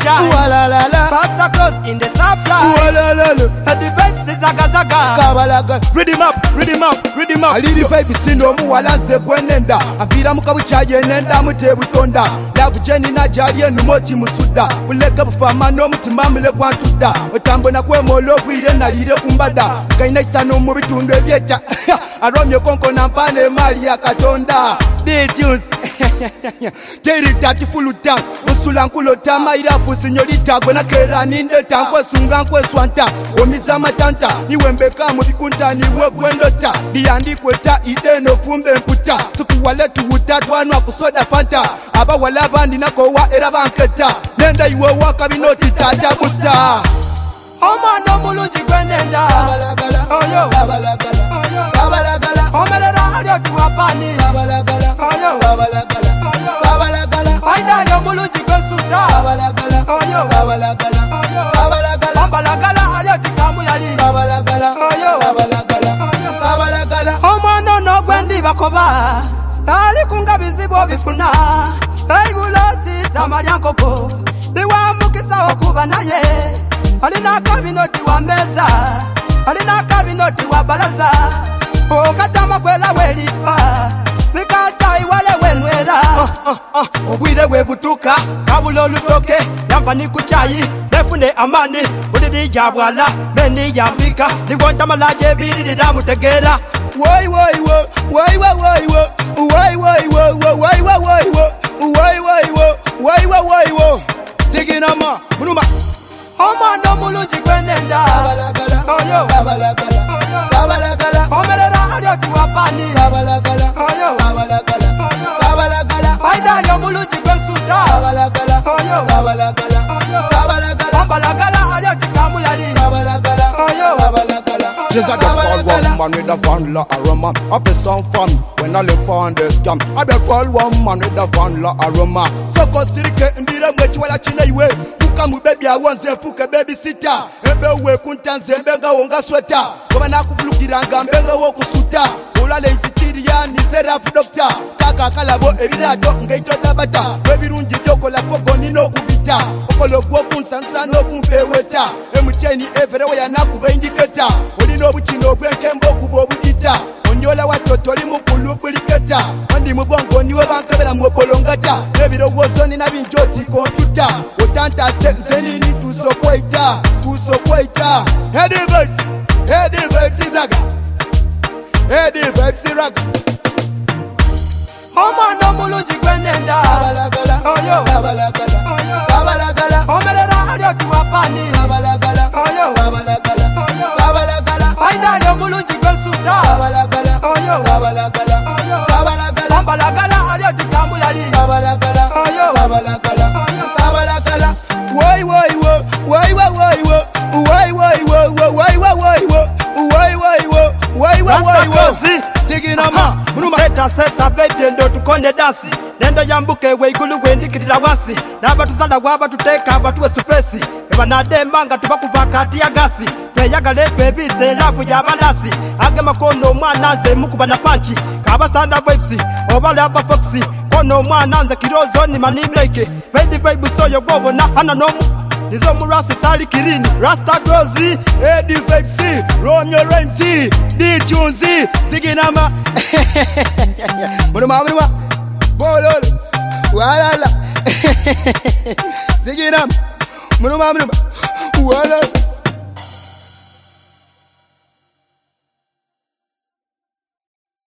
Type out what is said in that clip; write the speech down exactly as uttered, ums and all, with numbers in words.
time. Walalala. Faster close in the supply. Walalala. At the vibes the zaga zaga. Kabalaga. Read him up, read him up, read him up. I lead the vibe sino muwala ze kwenenda. Avira mukabucha yenenda mute butonda. Love Jenny na jari enu moti musuda. Uleka bufama no mutima mule kwantuda. Otambo na kwe molo kwire na lire kumbada. Kaina isano mu bitundu ebyecha. Aromye konko na mpane mali ya katonda. D-Tunes. Teri tati fuluta. Usula nkulota maira pusinyorita. Gwena kera nindeta. Nkwe sunga nkwe swanta. Omiza matanta. Niwembeka mubikunta niwe gwendota. Diandi kweta ide no fumbe mputa. Suku wale tuwuta tuanwa kusoda fanta. Aba wala bandi na kowa era banketa. Nenda iwe waka binoti tata busta. Oma no mulungi gwenenda. Oyo. Oyo. Omerera alyo tuwapani. Oyo. Aida alyo mulungi gwensuda. Oyo. Ombalagala alyo tikamulali. Oyo. Omwana no gwendi bakoba. Ali kunga bizibu bifuna. Eibuloti tamalyankoko. Niwa mukisa okuba naye. Alina kabinoti wa meza. Alina kabinoti wa baraza. Okatama kwela welipa. Nikata iwale wenwera. Obwire webutuka. Kabula olutoke. Yamba nikuchayi. Nefune amani. Budidi jabwala. Meni yambika. Niwonta malaje bididi damutegera. Woi woi wo. Woi woi woi wo. Woi woi wo. Woi woi woi wo. Woi woi wo. Woi woi woi wo. Siginama. Munuma. Oma no mulungi gwenenda. Oyo. Omerera alyo tuwapani. Oyo. Aida alyo mulungi gwensuda. Oyo. Ombalagala alyo tikamulali. Oyo. She's like a call woman with a vanilla aroma. I feel some fun when I live on the scam. I be call woman with a vanilla aroma. So kosirike ndire mwechi wala china iwe. Fuka mu baby awanze fuka baby sita. Ebe we kuntanze mbenga wonga sweta. Koba na kufulukiranga mbenga wo kusuta. Ulale isitiri ya ni seraph doctor. Kaka kalabo ebirato ngeitota bata. Webirungi joko la foko nino kubita. Okolo gwo kunsansa no kumpeweta. Emucheni everewe ya nakuba indicata. Olino buchino bwenkembo kubo budita. Onyola watoto li mukulu buliketa. Ondi mubongo niwe bankabera mwobolongata. Nebiro wosoni na binjoti computer. Otanta zenini tusopoita. Tusopoita. Heady vibes. Heady vibes izaga. Heady vibes iraga. Oma no mulungi gwenenda. Oyo. Omerera alyo tuwapani. Oyo. Aida alyo mulungi gwensuda. Oyo. Ombalagala alyo tikamulali. Oyo. Woi woi wo. Woi woi woi wo. Woi woi wo. Woi woi woi wo. Woi woi wo. Woi woi woi wo. Siginama. Munuma seta seta baby ndo tukonde dasi. Nendo yambuke we igulu wendikirira wasi. Naba tusada waba tuteka abatuwe supesi. Eba nadembanga tubakubakati ya gasi. Tweyagale twebize lavu ya balasi. Age makono mwana nze mukuba na panchi. Kaba thunder vibes obale aba foxy. Kono mwana nze kirozo ni manimleke. Ready vibe soyo bobo na hana nomu. Nizo mu rasta tali kirini. Rasta grozi. Heady vibes. Romeo Ramsey. D-Tunes. Siginama. Munuma munuma. Bololo. Walala. Siginama. Munuma munuma. Walala.